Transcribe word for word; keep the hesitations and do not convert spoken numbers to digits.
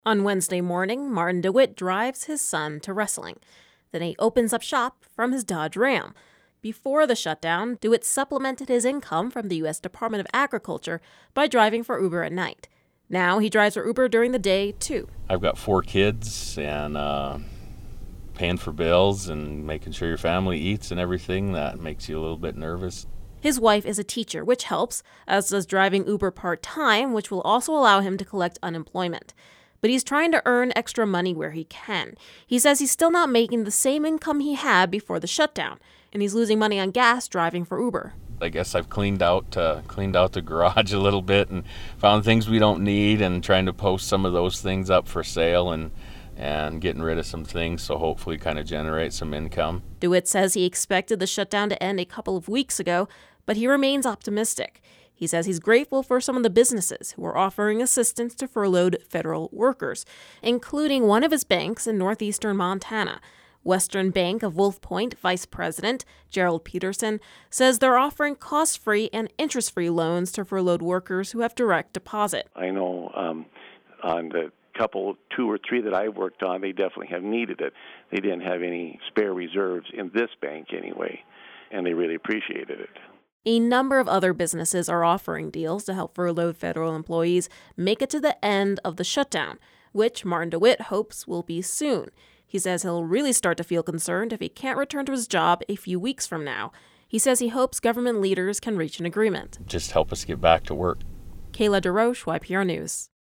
On Wednesday morning, Martin DeWitt drives his son to wrestling. Then he opens up shop from his Dodge Ram. Before the shutdown, DeWitt supplemented his income from the U S Department of Agriculture by driving for Uber at night. Now he drives for Uber during the day, too. I've got four kids, and uh, paying for bills and making sure your family eats and everything, that makes you a little bit nervous. His wife is a teacher, which helps, as does driving Uber part-time, which will also allow him to collect unemployment. But he's trying to earn extra money where he can. He says he's still not making the same income he had before the shutdown, and he's losing money on gas driving for Uber. I guess I've cleaned out uh, cleaned out the garage a little bit and found things we don't need, and trying to post some of those things up for sale and and getting rid of some things, so hopefully kind of generate some income. DeWitt says he expected the shutdown to end a couple of weeks ago, but he remains optimistic. He says he's grateful for some of the businesses who are offering assistance to furloughed federal workers, including one of his banks in northeastern Montana. Western Bank of Wolf Point Vice President Gerald Peterson says they're offering cost-free and interest-free loans to furloughed workers who have direct deposit. I know um, on the couple, two or three that I worked on, they definitely have needed it. They didn't have any spare reserves in this bank anyway, and they really appreciated it. A number of other businesses are offering deals to help furloughed federal employees make it to the end of the shutdown, which Martin DeWitt hopes will be soon. He says he'll really start to feel concerned if he can't return to his job a few weeks from now. He says he hopes government leaders can reach an agreement. Just help us get back to work. Kayla DeRoche, Y P R News.